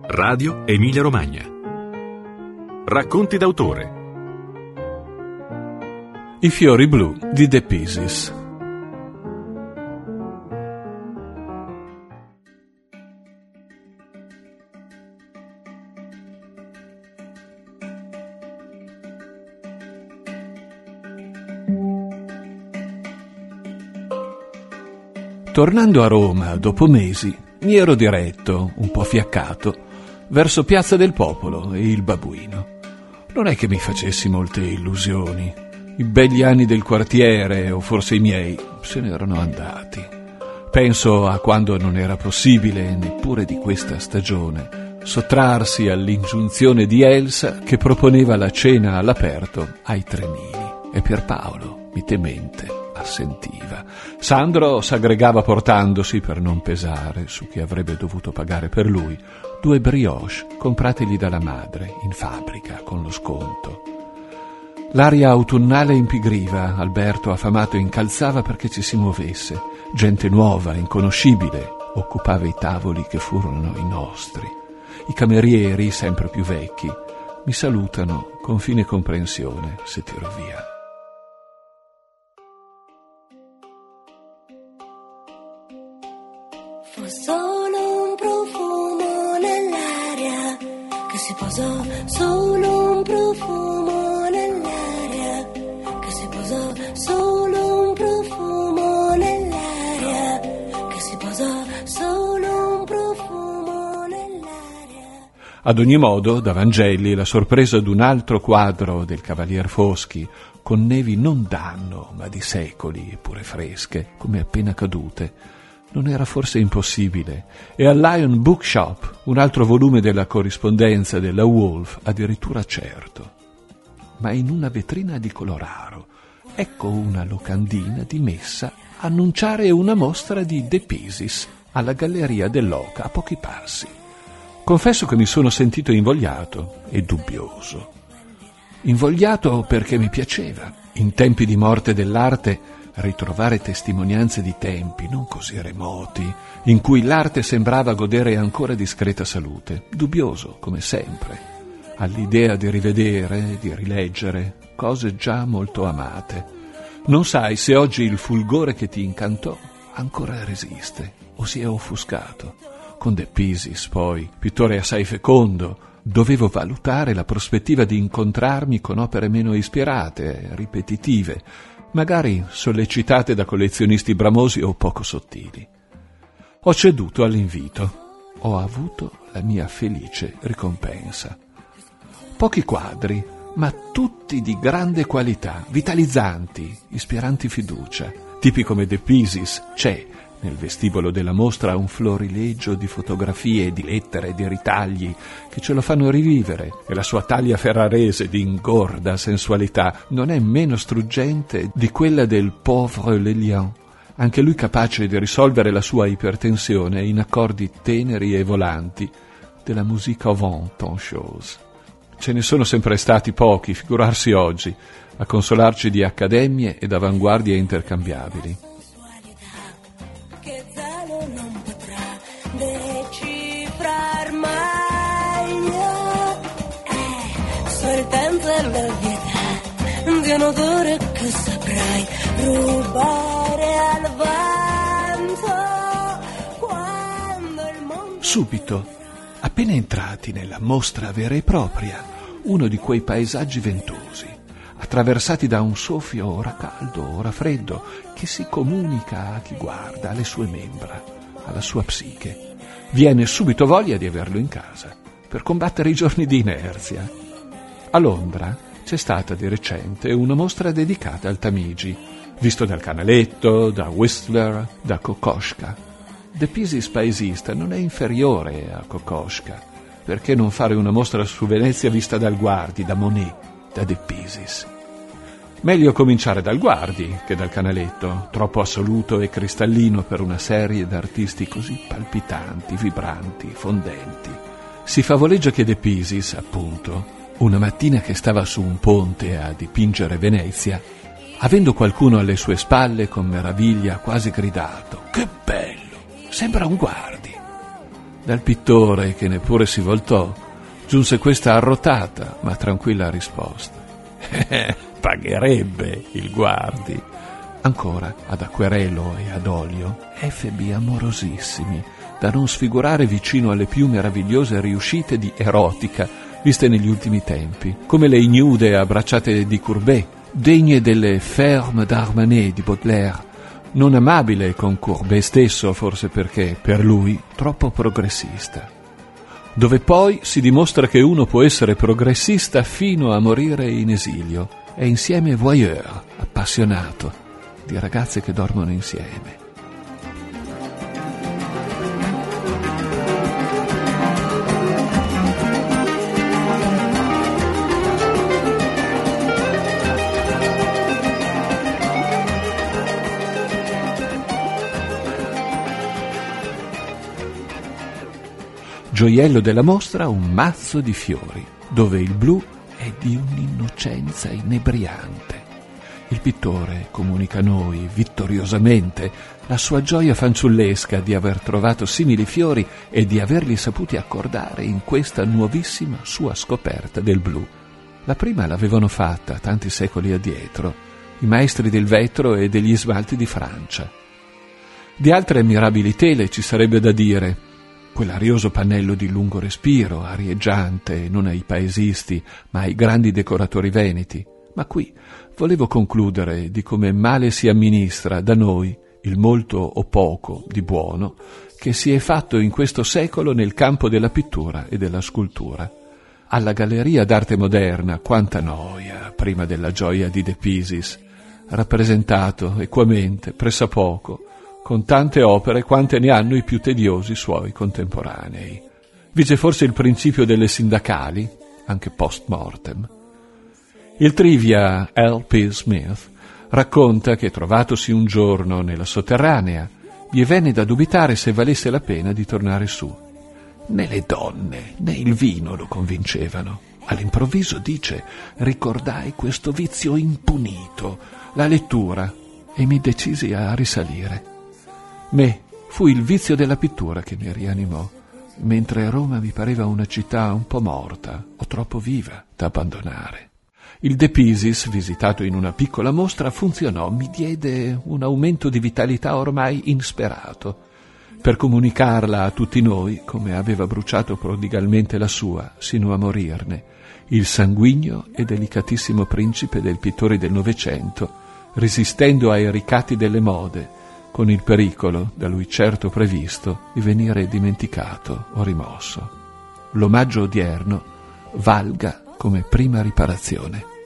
Radio Emilia Romagna. Racconti d'autore. I fiori blu di De Pisis. Tornando a Roma dopo mesi, mi ero diretto, un po' fiaccato, verso Piazza del Popolo e il Babuino. Non è che mi facessi molte illusioni. I begli anni del quartiere, o forse i miei, se ne erano andati. Penso a quando non era possibile, neppure di questa stagione, sottrarsi all'ingiunzione di Elsa che proponeva la cena all'aperto ai trenini. E Pierpaolo, mitemente, assentiva. Sandro s'aggregava portandosi, per non pesare su chi avrebbe dovuto pagare per lui, 2 brioche comprategli dalla madre in fabbrica con lo sconto. L'aria autunnale impigriva, Alberto affamato incalzava perché ci si muovesse. Gente nuova, inconoscibile, occupava i tavoli che furono i nostri. I camerieri, sempre più vecchi, mi salutano con fine comprensione se tiro via. Fu solo un profumo nell'aria che si posò, solo un profumo nell'aria che si posò, solo un profumo nell'aria che si posò, solo un profumo nell'aria. Ad ogni modo, da Vangelli, la sorpresa d'un altro quadro del Cavalier Foschi, con nevi non d'anno, ma di secoli, eppure fresche, come appena cadute, non era forse impossibile, e al Lion Bookshop un altro volume della corrispondenza della Woolf addirittura certo. Ma in una vetrina di Coloraro ecco una locandina dimessa a annunciare una mostra di De Pisis alla Galleria dell'Oca a pochi passi. Confesso che mi sono sentito invogliato e dubbioso. Invogliato perché mi piaceva, in tempi di morte dell'arte, ritrovare testimonianze di tempi non così remoti, in cui l'arte sembrava godere ancora discreta salute. Dubbioso, come sempre, all'idea di rivedere, di rileggere cose già molto amate. Non sai se oggi il fulgore che ti incantò ancora resiste o si è offuscato. Con De Pisis, poi, pittore assai fecondo, dovevo valutare la prospettiva di incontrarmi con opere meno ispirate, ripetitive, magari sollecitate da collezionisti bramosi o poco sottili. Ho ceduto all'invito, ho avuto la mia felice ricompensa. Pochi quadri, ma tutti di grande qualità, vitalizzanti, ispiranti fiducia. Tipi come De Pisis c'è nel vestibolo della mostra un florilegio di fotografie, di lettere, di ritagli che ce lo fanno rivivere, e la sua taglia ferrarese di ingorda sensualità non è meno struggente di quella del pauvre Lelian, anche lui capace di risolvere la sua ipertensione in accordi teneri e volanti della musique avant tant chose. Ce ne sono sempre stati pochi, figurarsi oggi, a consolarci di accademie ed avanguardie intercambiabili. Decifrar meglio soltanto la vita di un odore che saprai rubare al vento quando il mondo... Subito, appena entrati nella mostra vera e propria, uno di quei paesaggi ventosi, attraversati da un soffio ora caldo, ora freddo, che si comunica a chi guarda, alle sue membra, alla sua psiche. Viene subito voglia di averlo in casa, per combattere i giorni di inerzia. A Londra c'è stata di recente una mostra dedicata al Tamigi, visto dal Canaletto, da Whistler, da Kokoschka. De Pisis paesista non è inferiore a Kokoschka. Perché non fare una mostra su Venezia vista dal Guardi, da Monet, da De Pisis? Meglio cominciare dal Guardi che dal Canaletto, troppo assoluto e cristallino per una serie d'artisti così palpitanti, vibranti, fondenti. Si favoleggia che De Pisis, appunto, una mattina che stava su un ponte a dipingere Venezia, avendo qualcuno alle sue spalle con meraviglia quasi gridato: «Che bello! Sembra un Guardi!» Dal pittore, che neppure si voltò, giunse questa arrotata ma tranquilla risposta. Pagherebbe il guardi. Ancora, ad acquerello e ad olio, efebi amorosissimi, da non sfigurare vicino alle più meravigliose riuscite di erotica viste negli ultimi tempi, come le ignude abbracciate di Courbet, degne delle Fermes d'Armanet di Baudelaire, non amabile con Courbet stesso, forse perché, per lui, troppo progressista. Dove poi si dimostra che uno può essere progressista fino a morire in esilio, e insieme voyeur, appassionato, di ragazze che dormono insieme. Gioiello della mostra, un mazzo di fiori, dove il blu è di un'innocenza inebriante. Il pittore comunica a noi, vittoriosamente, la sua gioia fanciullesca di aver trovato simili fiori e di averli saputi accordare in questa nuovissima sua scoperta del blu. La prima l'avevano fatta, tanti secoli addietro, i maestri del vetro e degli smalti di Francia. Di altre ammirabili tele ci sarebbe da dire: quell'arioso pannello di lungo respiro, arieggiante, non ai paesisti, ma ai grandi decoratori veneti. Ma qui volevo concludere di come male si amministra da noi il molto o poco di buono che si è fatto in questo secolo nel campo della pittura e della scultura. Alla Galleria d'Arte Moderna quanta noia prima della gioia di De Pisis, rappresentato equamente, pressappoco, con tante opere quante ne hanno i più tediosi suoi contemporanei. Vige forse il principio delle sindacali, anche post mortem. Il trivia L. P. Smith racconta che, trovatosi un giorno nella sotterranea, gli venne da dubitare se valesse la pena di tornare su. Né le donne né il vino lo convincevano. All'improvviso, dice, ricordai questo vizio impunito, la lettura, e mi decisi a risalire. Me fu il vizio della pittura che mi rianimò, mentre Roma mi pareva una città un po' morta o troppo viva da abbandonare. Il De Pisis, visitato in una piccola mostra, funzionò, mi diede un aumento di vitalità ormai insperato. Per comunicarla a tutti noi, come aveva bruciato prodigalmente la sua, sino a morirne, il sanguigno e delicatissimo principe del pittore del Novecento, resistendo ai ricatti delle mode, con il pericolo, da lui certo previsto, di venire dimenticato o rimosso. L'omaggio odierno valga come prima riparazione.